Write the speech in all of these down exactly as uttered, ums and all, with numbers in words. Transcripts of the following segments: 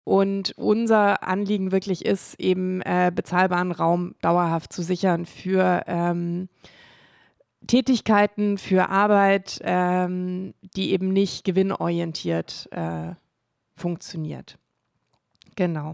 Und unser Anliegen wirklich ist, eben äh, bezahlbaren Raum dauerhaft zu sichern für ähm, Tätigkeiten, für Arbeit, ähm, die eben nicht gewinnorientiert äh, funktioniert. Genau.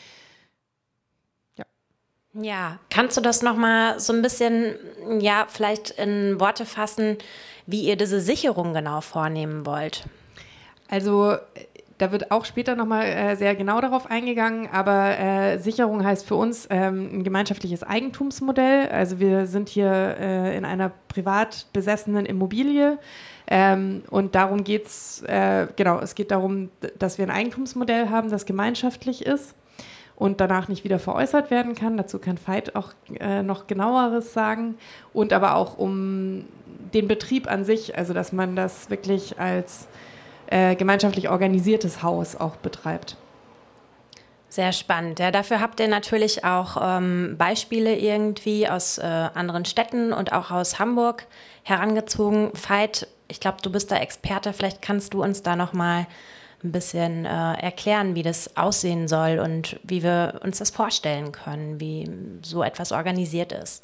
Ja. Ja, kannst du das nochmal so ein bisschen, ja, vielleicht in Worte fassen, wie ihr diese Sicherung genau vornehmen wollt? Also da wird auch später nochmal äh, sehr genau darauf eingegangen, aber äh, Sicherung heißt für uns ähm, ein gemeinschaftliches Eigentumsmodell. Also wir sind hier äh, in einer privat besessenen Immobilie ähm, und darum geht es, äh, genau, es geht darum, dass wir ein Eigentumsmodell haben, das gemeinschaftlich ist und danach nicht wieder veräußert werden kann. Dazu kann Veit auch äh, noch genaueres sagen. Und aber auch um den Betrieb an sich, also dass man das wirklich als äh, gemeinschaftlich organisiertes Haus auch betreibt. Sehr spannend. Ja, dafür habt ihr natürlich auch ähm, Beispiele irgendwie aus äh, anderen Städten und auch aus Hamburg herangezogen. Veit, ich glaube, du bist da Experte. Vielleicht kannst du uns da noch mal ein bisschen äh, erklären, wie das aussehen soll und wie wir uns das vorstellen können, wie so etwas organisiert ist.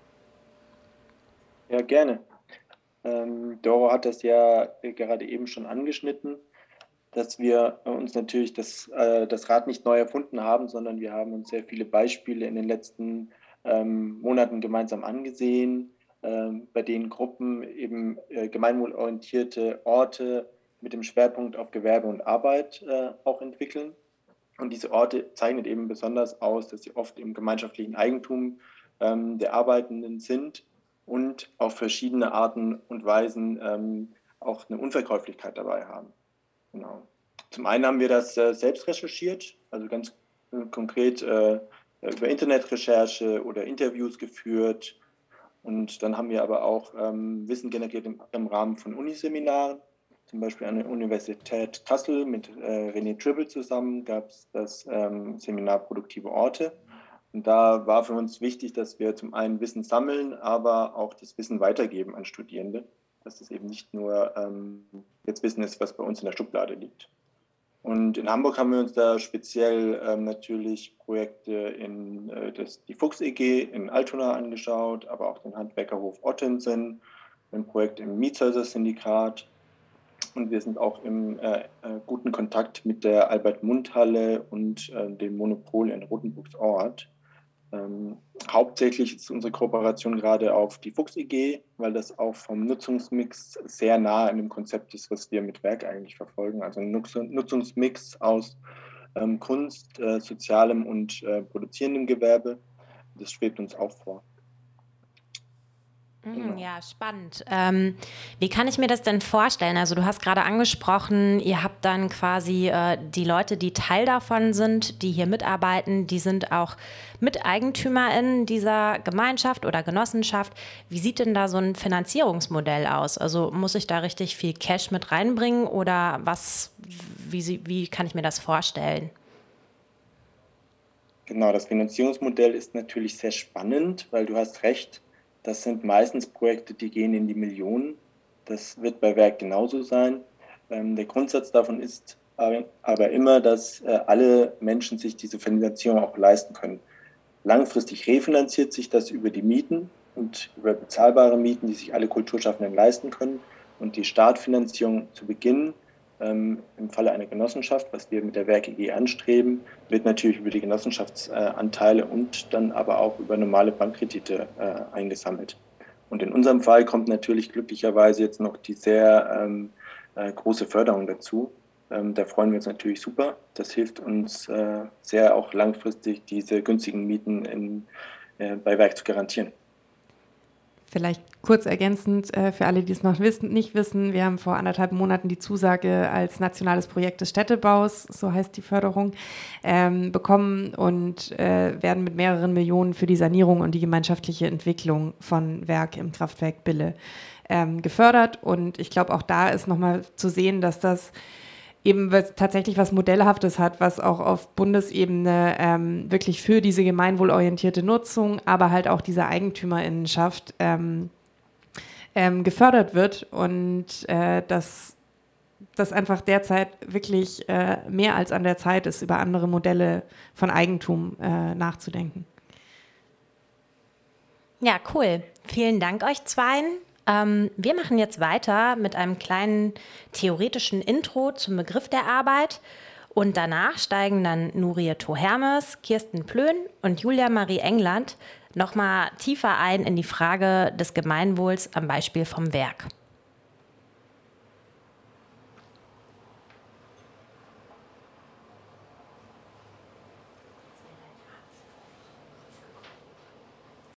Ja, gerne. Ähm, Doro hat das ja gerade eben schon angeschnitten, dass wir uns natürlich das, äh, das Rad nicht neu erfunden haben, sondern wir haben uns sehr viele Beispiele in den letzten ähm, Monaten gemeinsam angesehen, ähm, bei denen Gruppen eben äh, gemeinwohlorientierte Orte mit dem Schwerpunkt auf Gewerbe und Arbeit äh, auch entwickeln. Und diese Orte zeichnen eben besonders aus, dass sie oft im gemeinschaftlichen Eigentum ähm, der Arbeitenden sind und auf verschiedene Arten und Weisen ähm, auch eine Unverkäuflichkeit dabei haben. Genau. Zum einen haben wir das äh, selbst recherchiert, also ganz äh, konkret äh, über Internetrecherche oder Interviews geführt. Und dann haben wir aber auch ähm, Wissen generiert im, im Rahmen von Uniseminaren. Zum Beispiel an der Universität Kassel mit äh, René Tribble zusammen gab es das ähm, Seminar Produktive Orte. Und da war für uns wichtig, dass wir zum einen Wissen sammeln, aber auch das Wissen weitergeben an Studierende, dass das eben nicht nur ähm, jetzt Wissen ist, was bei uns in der Schublade liegt. Und in Hamburg haben wir uns da speziell ähm, natürlich Projekte in äh, das, die Fuchs E G in Altona angeschaut, aber auch den Handwerkerhof Ottensen, ein Projekt im Mietshäuser-Syndikat. Und wir sind auch im äh, äh, guten Kontakt mit der Albert-Mund-Halle und äh, dem Monopol in Rothenburgs Ort. Ähm, hauptsächlich ist unsere Kooperation gerade auf die Fuchs E G, weil das auch vom Nutzungsmix sehr nah an dem Konzept ist, was wir mit Werk eigentlich verfolgen. Also ein Nutzungsmix aus ähm, Kunst, äh, sozialem und äh, produzierendem Gewerbe. Das schwebt uns auch vor. Genau. Ja, spannend. Ähm, wie kann ich mir das denn vorstellen? Also du hast gerade angesprochen, ihr habt dann quasi äh, die Leute, die Teil davon sind, die hier mitarbeiten, die sind auch MiteigentümerInnen dieser Gemeinschaft oder Genossenschaft. Wie sieht denn da so ein Finanzierungsmodell aus? Also muss ich da richtig viel Cash mit reinbringen oder was? Wie, wie kann ich mir das vorstellen? Genau, das Finanzierungsmodell ist natürlich sehr spannend, weil du hast recht, das sind meistens Projekte, die gehen in die Millionen. Das wird bei Werk genauso sein. Ähm, der Grundsatz davon ist aber immer, dass äh, alle Menschen sich diese Finanzierung auch leisten können. Langfristig refinanziert sich das über die Mieten und über bezahlbare Mieten, die sich alle Kulturschaffenden leisten können. Und die Startfinanzierung zu Beginn, ähm, im Falle einer Genossenschaft, was wir mit der Werk E G anstreben, wird natürlich über die Genossenschaftsanteile und dann aber auch über normale Bankkredite äh, eingesammelt. Und in unserem Fall kommt natürlich glücklicherweise jetzt noch die sehr ähm, äh, große Förderung dazu. Ähm, da freuen wir uns natürlich super. Das hilft uns äh, sehr auch langfristig diese günstigen Mieten in, äh, bei Werk zu garantieren. Vielleicht kurz ergänzend äh, für alle, die es noch wissen, nicht wissen, wir haben vor anderthalb Monaten die Zusage als nationales Projekt des Städtebaus, so heißt die Förderung, ähm, bekommen und äh, werden mit mehreren Millionen für die Sanierung und die gemeinschaftliche Entwicklung von Werk im Kraftwerk Bille ähm, gefördert. Und ich glaube, auch da ist nochmal zu sehen, dass das eben was, tatsächlich was Modellhaftes hat, was auch auf Bundesebene ähm, wirklich für diese gemeinwohlorientierte Nutzung, aber halt auch diese Eigentümerinnenschaft ähm, ähm, gefördert wird und äh, das das einfach derzeit wirklich äh, mehr als an der Zeit ist, über andere Modelle von Eigentum äh, nachzudenken. Ja, cool. Vielen Dank euch zweien. Ähm, wir machen jetzt weiter mit einem kleinen theoretischen Intro zum Begriff der Arbeit. Und danach steigen dann Nuria Hermes, Kirsten Plön und Julia Marie England nochmal tiefer ein in die Frage des Gemeinwohls am Beispiel vom Werk.